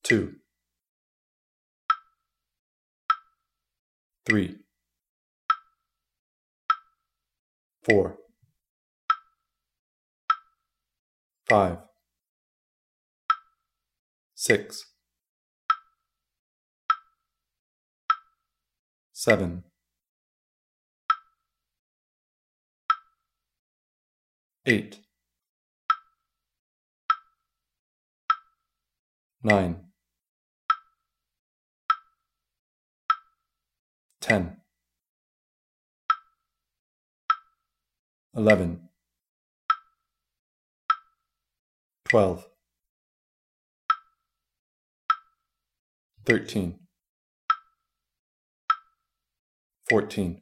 2, 3, 4, 5, 6, 7, 8, 9, 10, 11, 12, 13, 14,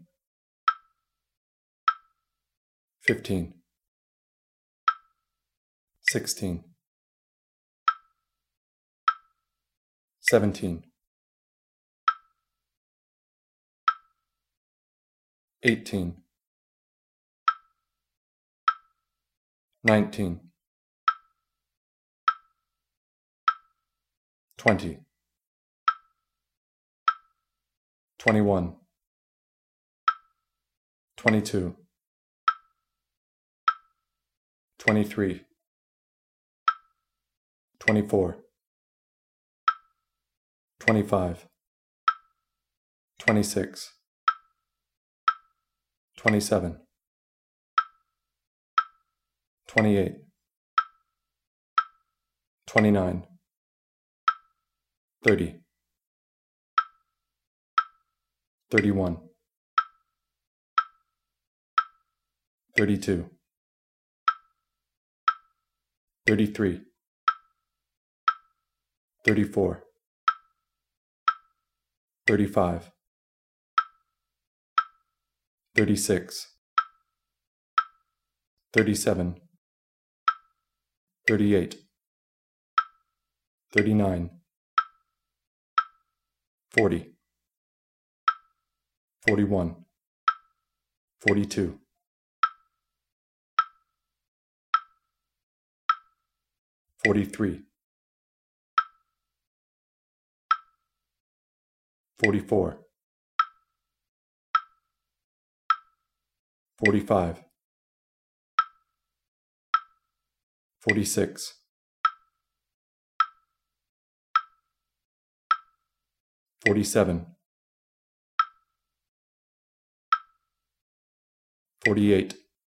15, 16, 17, 18, 19, 20, 21, 22, 23, 24, 25, 26, 27, 28, 29, 30, 31, 32, 33, 34, 35, 36, 37, 38, 39, 40, 41, 42, 43, 44, 45, 46, 47, 48,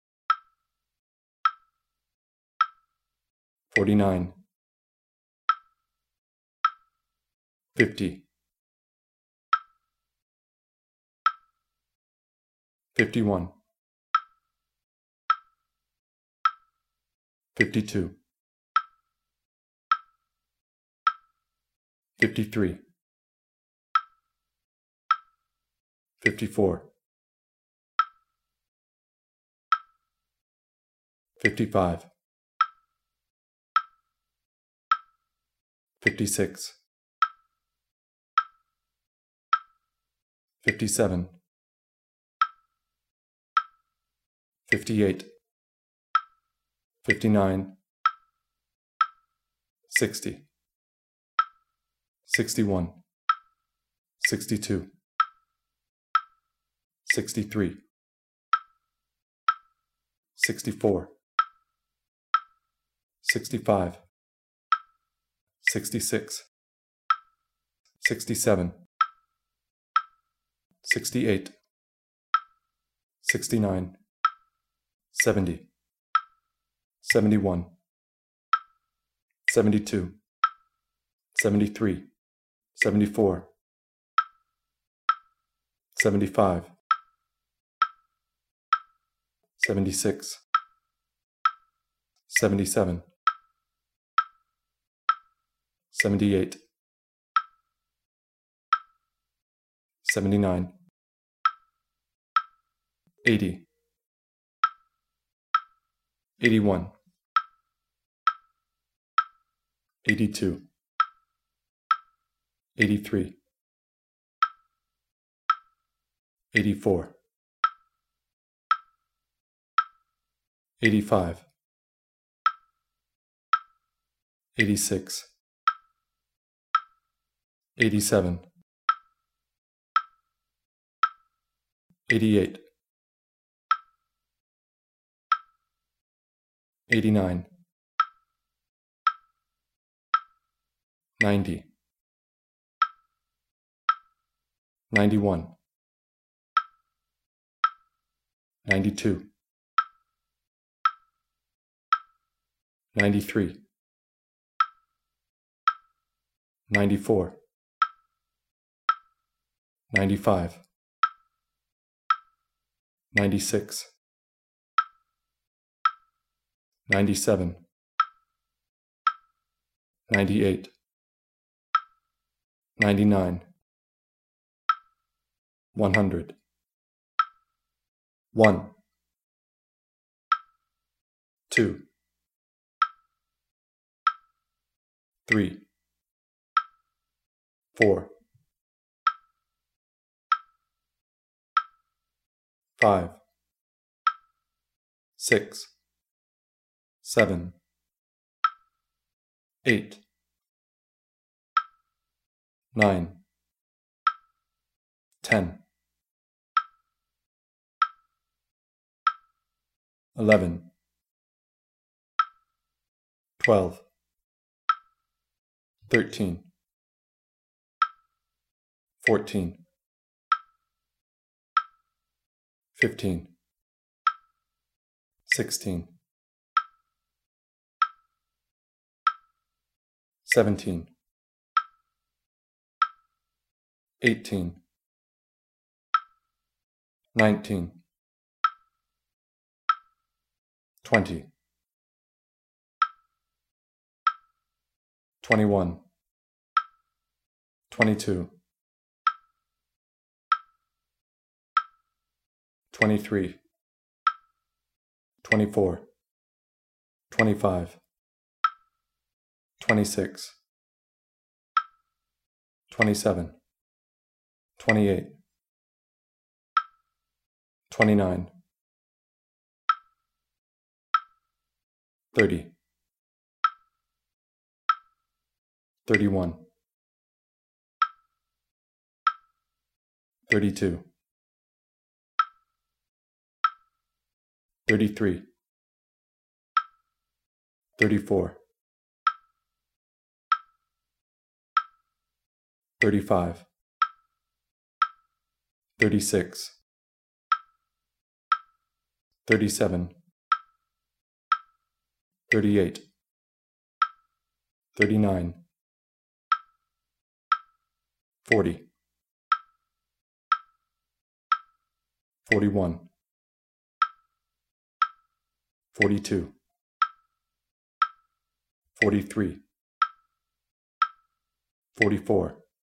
49, 50, 51, 52, 53, 54, 55, 56, 57, 58, 59, 60, 61, 62, 63, 64, 65, 66, 67, 68, 69, 70, 71, 72, 73, 74, 75, 76, 77, 78, 79, 80, 81, 82, 83, 84, 85, 86, 87, 88, 89, 90, 91, 92, 93, 94, 95, 96, 97, 98, 99, 100, 1, 2, 3, 4, 5, 6, 7, 8, 9, 10, 11, 12, 13, 14, 15, 16, 17, 18, 19, 20, 21, 22, 23, 24, 25, 26, 27, 28, 29, 30, 31, 32, 33, 34, 35, 36, 37, 38, 39, 40, 41, 42, 43, 44,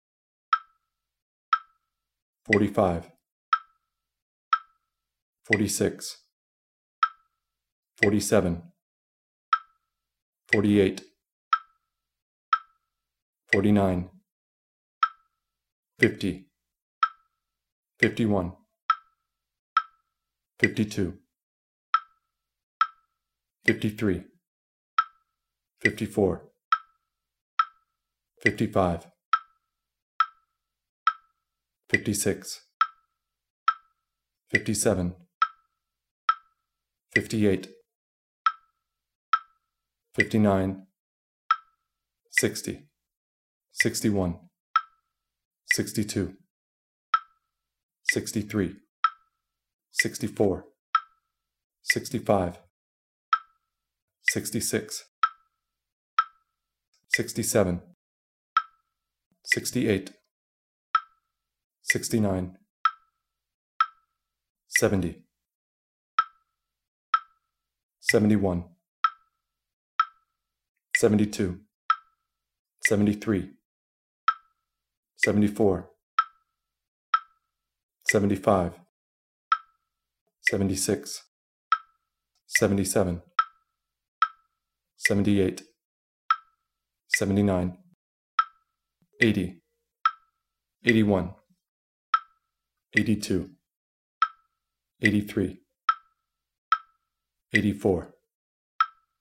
45, 46, 47, 48, 49, 50, 51, 52, 53, 54, 55, 56, 57, 58, 59, 60, 61, 62, 63, 64, 65, 66, 67, 68, 69, 70, 71, 72, 73, 74, 75, 76, 77, 78, 79, 80, 81, 82, 83, 84,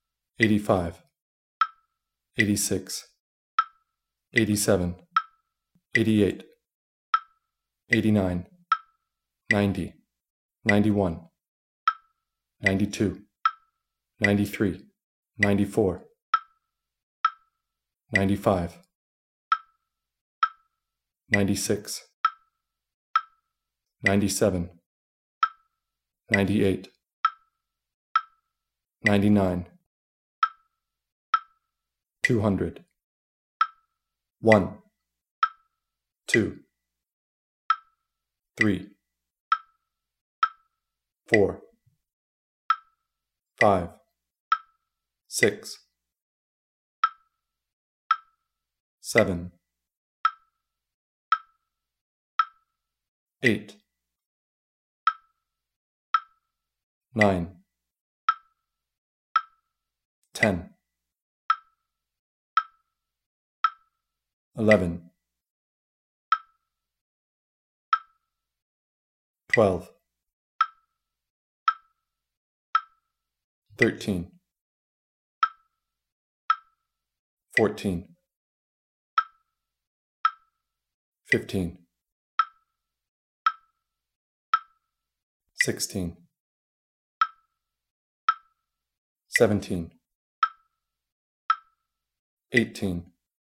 85, 86, 87, 88, 89, 90, 91, 92, 93, 94, 95, 96, 97, 98, 99, 200, 1, 2, 3, 4, 5, 6, 7, 8, 9, 10, 11, 12, 13, 14, 15, 16, 17, 18,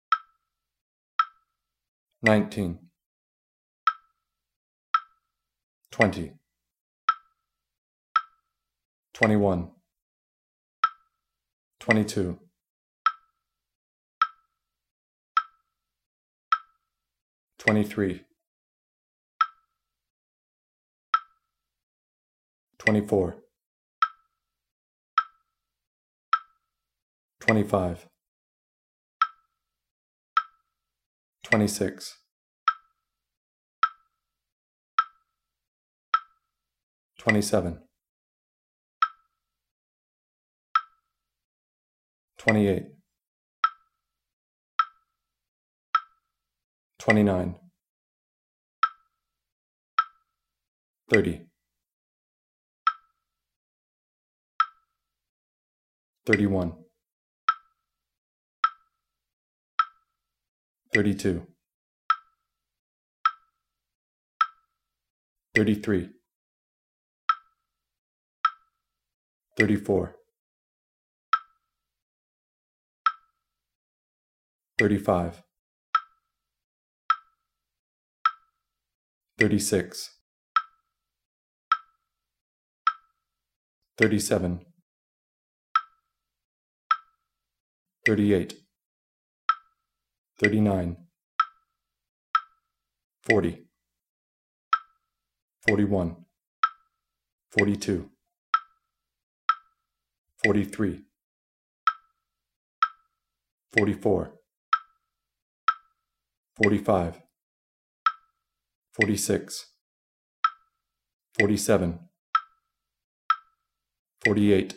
19, 20, 21, 22, 23, 24, 25, 26, 27, 28, 29, 30, 31, 32, 33, 34, 35, 36, 37, 38, 39, 40, 41, 42, 43, 44, 45, 46, 47, 48,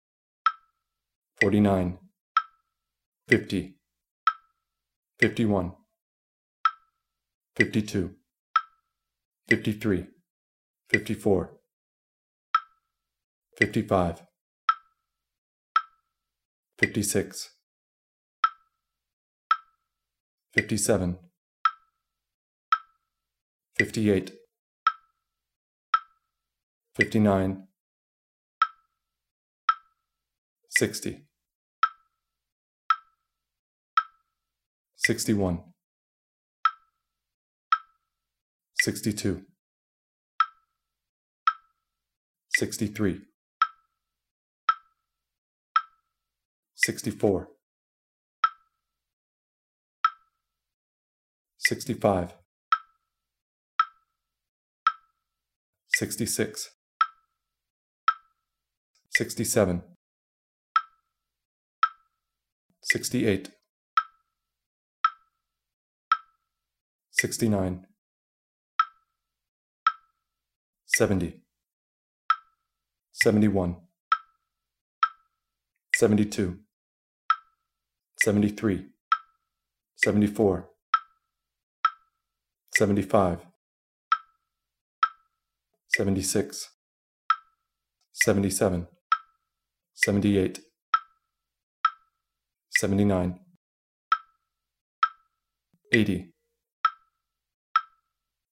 49, 50, 51, 52, 53, 54, 55, 56, 57, 58, 59, 60, 61, 62, 63, 64, 65, 66, 67, 68, 69, 70, 71, 72, 73, 74, 75, 76, 77, 78, 79, 80,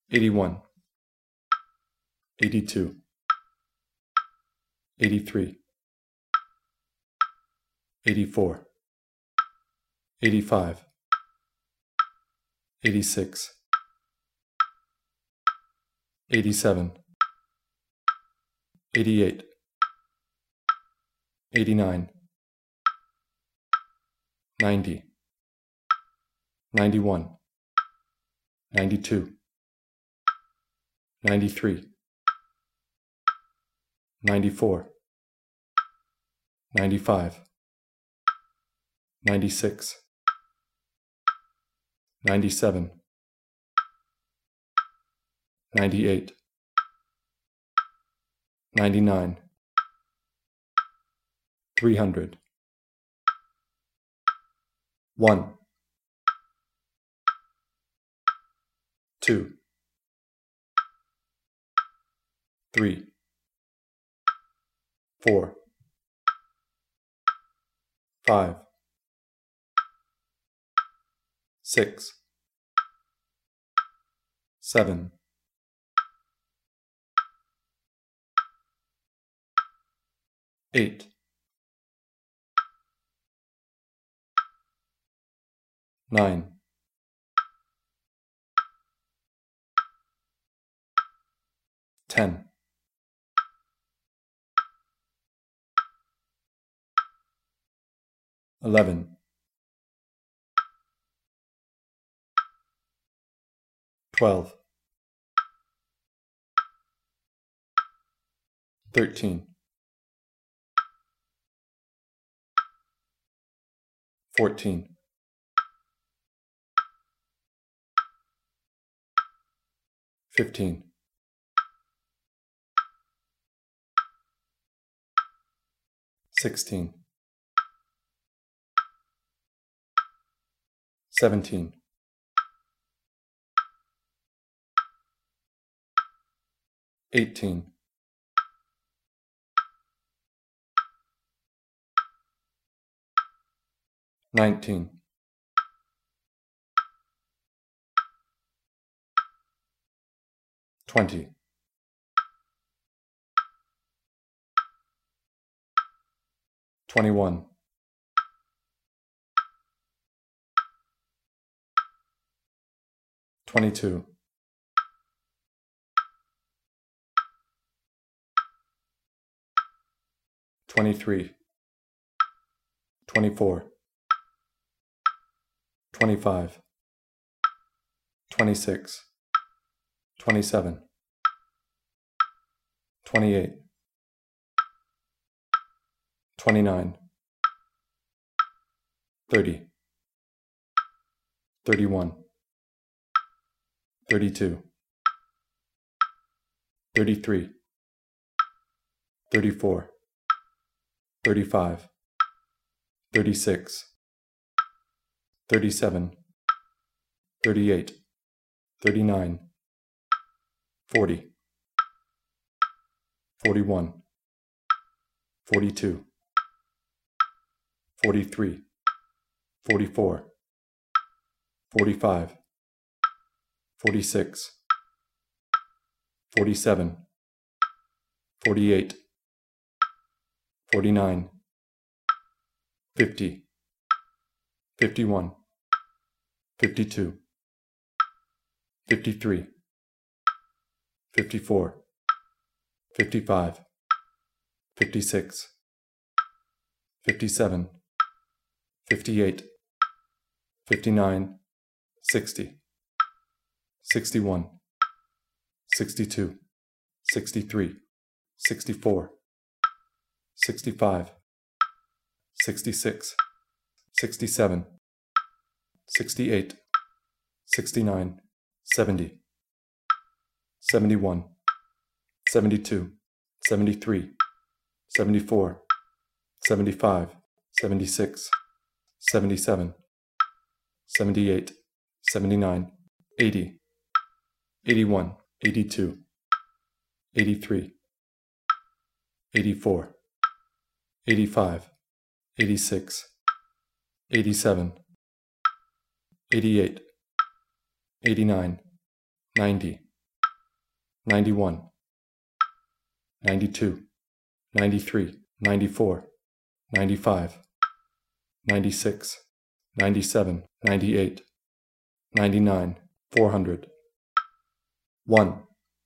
81, 82, 83, 84, 85, 86, 87, 88, 89, 90, 91, 92, 93, 94, 95, 96, 97, 98, 99, 300, 1, 2, 3, 4, 5, 6, 7, 8, 9, 10, 11, 12, 13, 14, 15, 16, 17, 18, 19, 20, 21, 22, 23, 24, 25, 26, 27, 28, 29, 30, 31, 32, 33, 34, 35, 36, 37, 38, 39, 40, 41, 42, 43, 44, 45, 46, 47, 48, 49, 50, 51, 52, 53, 54, 55, 56, 57, 58, 59, 60, 61, 62, 63, 64, 65, 66, 67, 68, 69, 70, 71, 72, 73, 74, 75, 76, 77, 78, 79, 80, 81, 82, 83, 84, 85, 86, 87, 88, 89, 90, 91, 92, 93, 94, 95, 96, 97, 98, 99, 400, 1,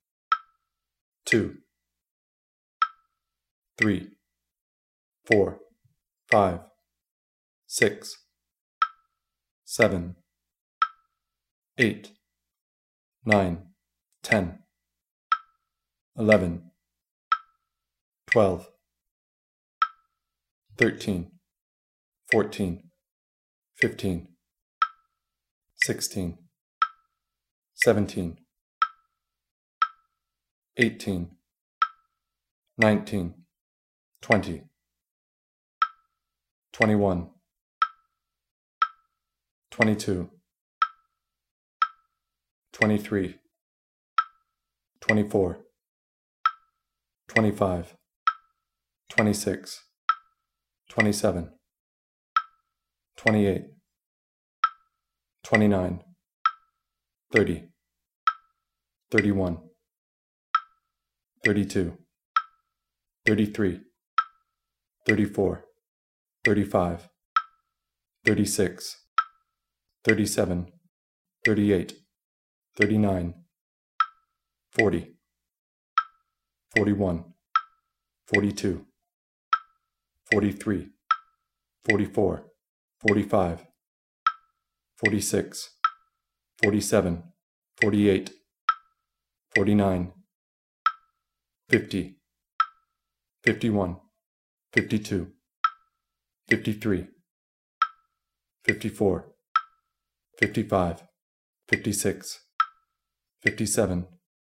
2, 3, 4, 5, 6, 7, 8, 9, 10, 11, 12, 13, 14, 15, 16, 17, 18, 19, 20, 21, 22, 23, 24, 25, 26, 27, 28, 29, 30, 31, 32, 33, 34, 35, 36, 37, 38, 39, 40, 41, 42, 43, 44, 45, 46, 47, 48, 49, 50, 51, 52, 53, 54, 55, 56, 57,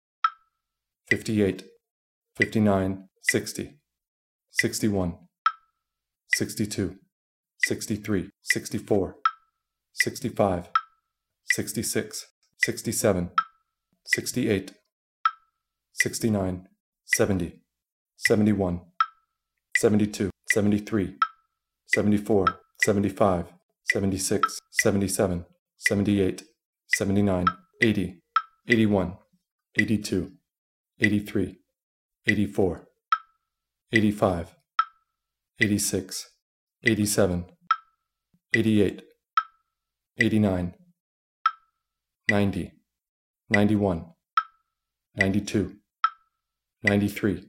58, 59, 60, 61, 62, 63, 64, 65, 66, 67, 68, 69, 70, 71, 72, 73, 74, 75, 76, 77, 78, 79, 80, 81, 82, 83, 84, 85, 86, 87, 88, 89, 90, 91, 92, 93,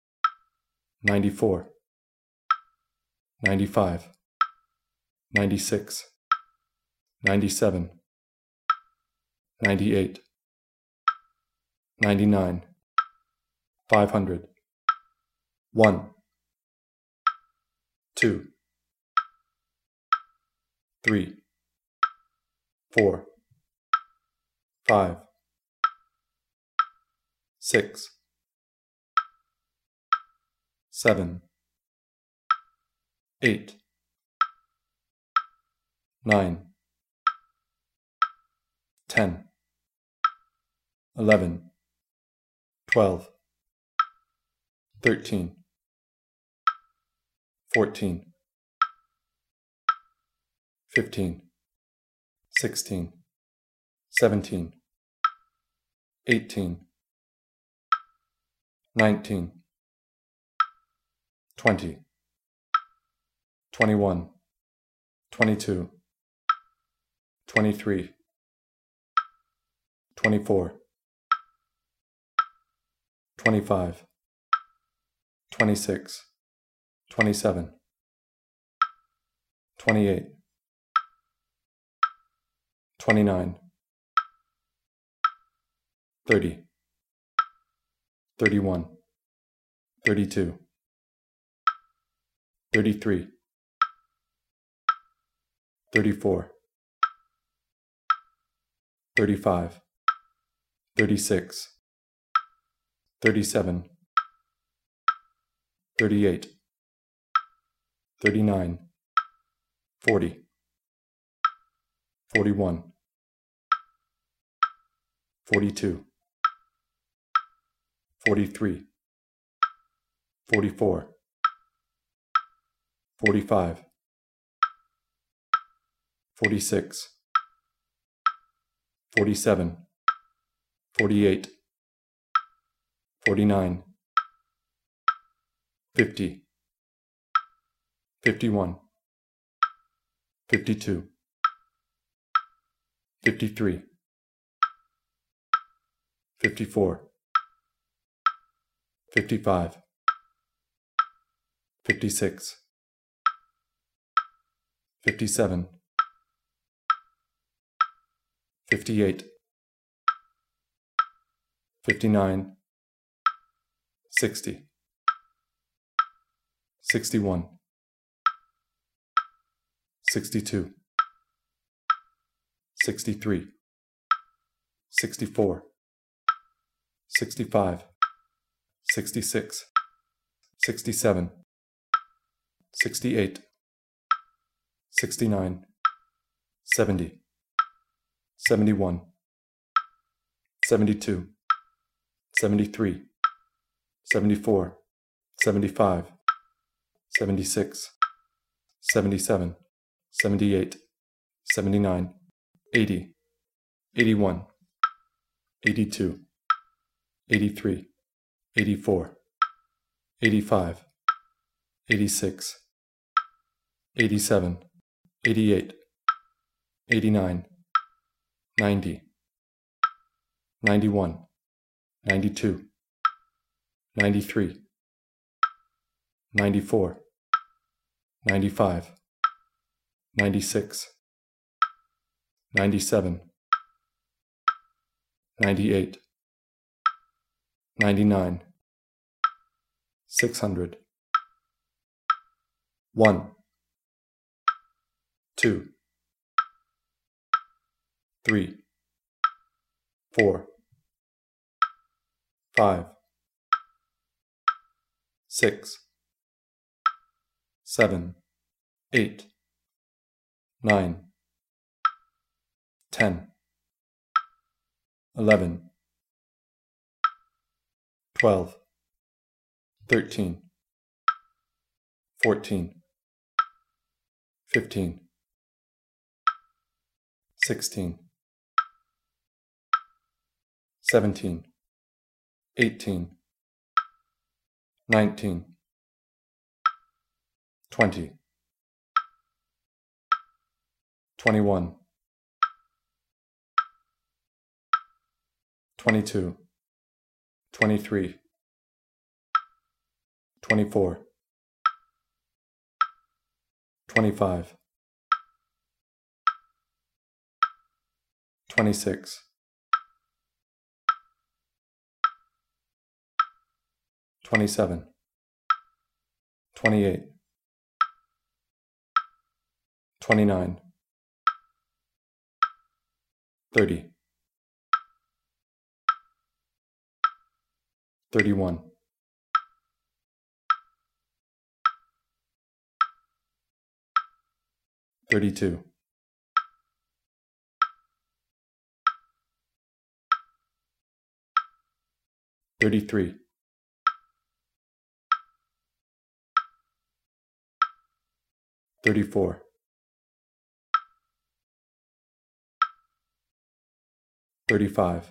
94, 95, 96, 97, 98, 99, 500, 1, 2, 3, 4, 5, 6, 7, 8, 9, 10, 11, 12, 13, 14, 15, 16, 17, 18, 19, 20, 21, 22, 23, 24, 25, 26, 27, 28, 29, 30, 31, 32, 33, 34, 35, 36, 37, 38, 39, 40, 41, 42, 43, 44, 45, 46, 47, 48, 49, 50, 51, 52, 53, 54, 55, 56, 57, 58, 59, 60, 61, 62, 63, 64, 65, 66, 67, 68, 69, 70, 71, 72, 73, 74, 75, 76, 77, 78, 79, 80, 81, 82, 83, 84, 85, 86, 87, 88, 89, 90, 91, 92, 93, 94, 95, 96, 97, 98, 99, 600, 1, 2, 3, 4, 5, 6, 7, 8, 9, 10, 11, 12, 13, 14, 15, 16, 17, 18, 19, 20, 21, 22, 23, 24, 25, 26, 27, 28, 29, 30, 31, 32, 33, 34, 35,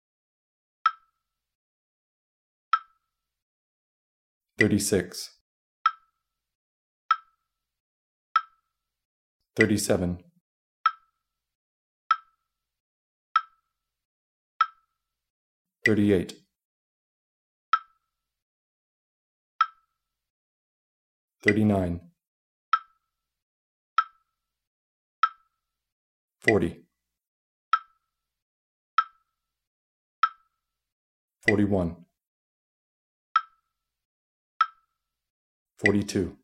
36, 37, 38, 39, 40, 41, 42,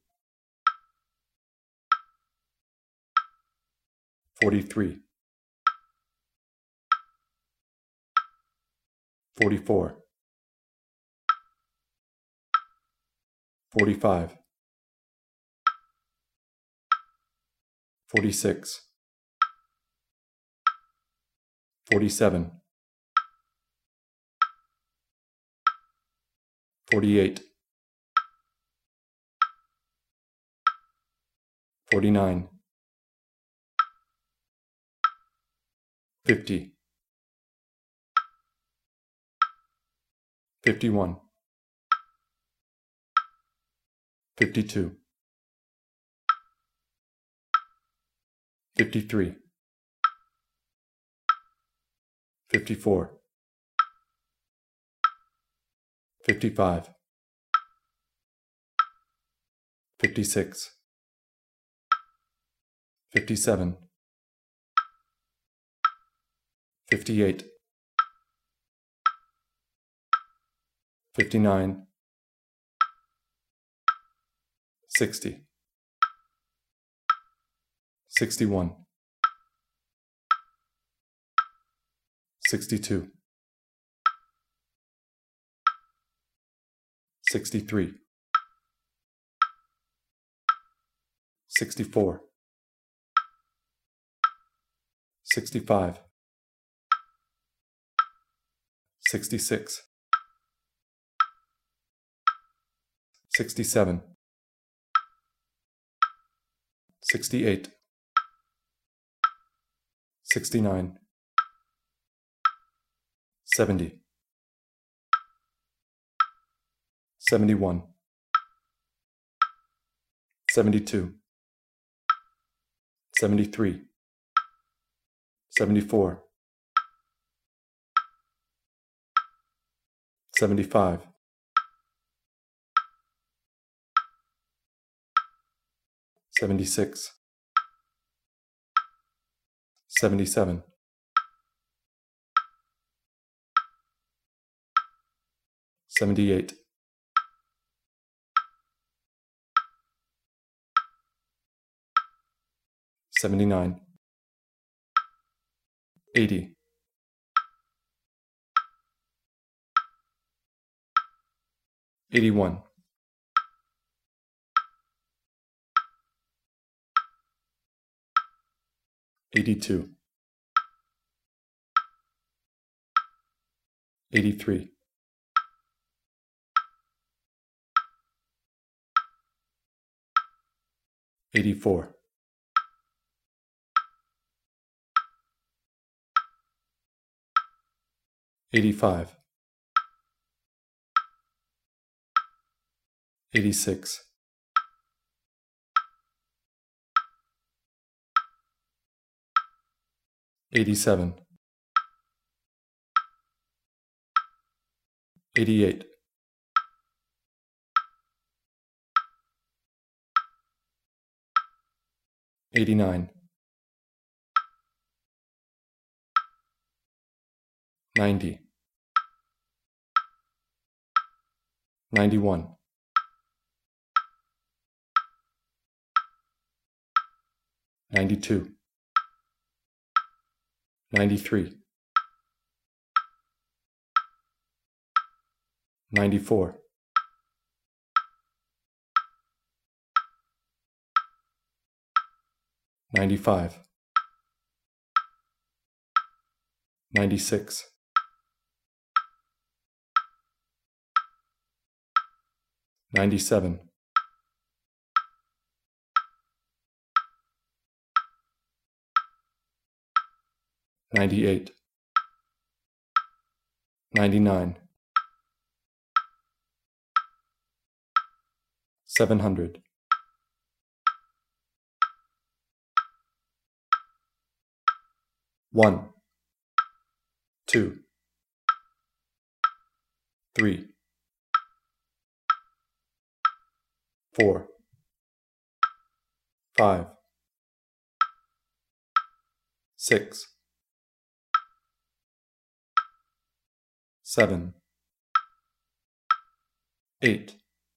43, 44, 45, 46, 47, 48, 49, 50, 51, 52, 53, 54, 55, 56, 57, 58, 59, 60, 61, 62, 63, 64, 65, 66, 67, 68, 69, 70, 71, 72, 73, 74, 75, 76, 77, 78, 79, 80, 81, 82, 83, 84, 85, 86, 87, 88, 89, 90, 91, 92, 93, 94, 95, 96, 97, 98, 99, 700, 1, 2, 3, 4, 5, 6, 7, 8,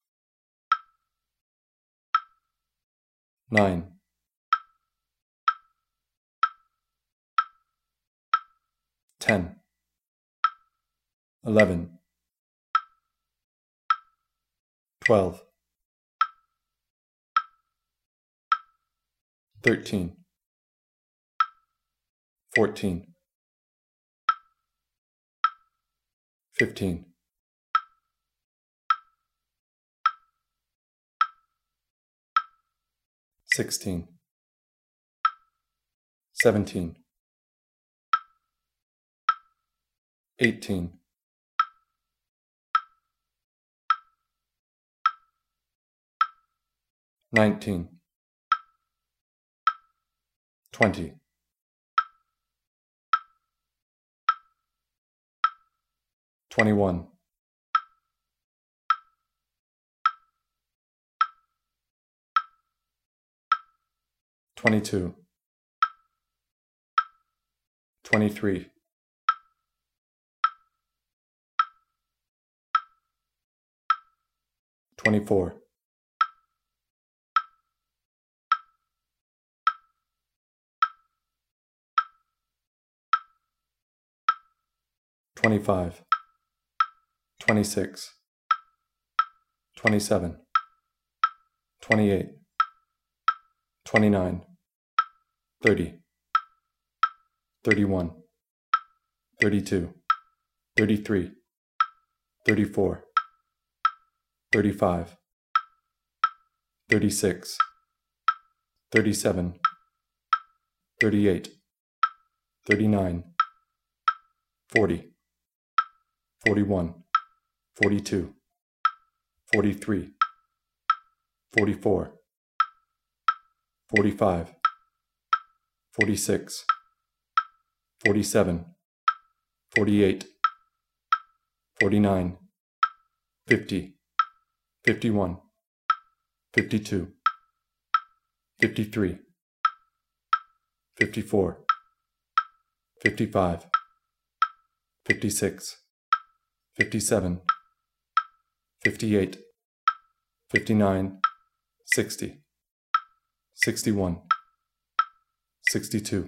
9, 10, 11, 12, 13, 14, 15, 16, 17, 18, 19, 20, 21, 22, 23, 24, 25, 26, 27, 28, 29, 30, 31, 32, 33, 34, 35, 36, 37, 38, 39, 40, 41, 42, 43, 44, 45, 46, 47, 48, 49, 50, 51, 52, 53, 54, 55, 56, 57, 58, 59, 60, 61, 62,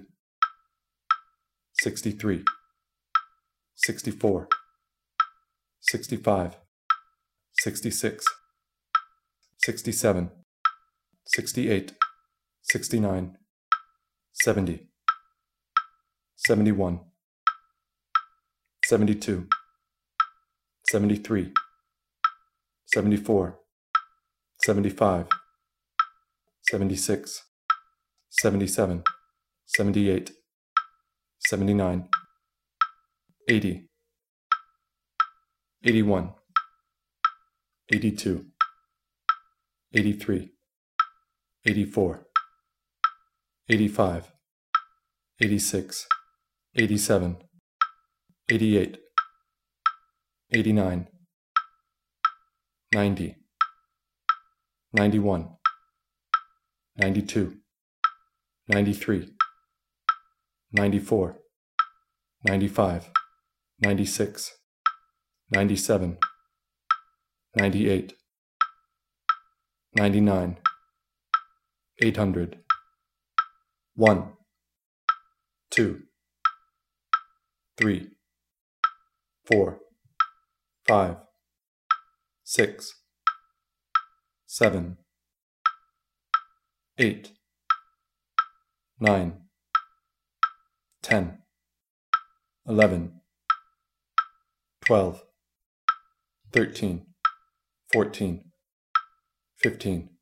63, 64, 65, 66, 67, 68, 69, 70, 71, 72, 73, 74, 75, 76, 77, 78, 79, 80, 81, 82, 83, 84, 85, 86, 87, 88, 89, 90, 91, 92, 93, 94, 95, 96, 97, 98, 99, 800, 1, 2, 3, 4, 5, 6, 7, 8, 9, 10, 11, 12, 13, 14, 15,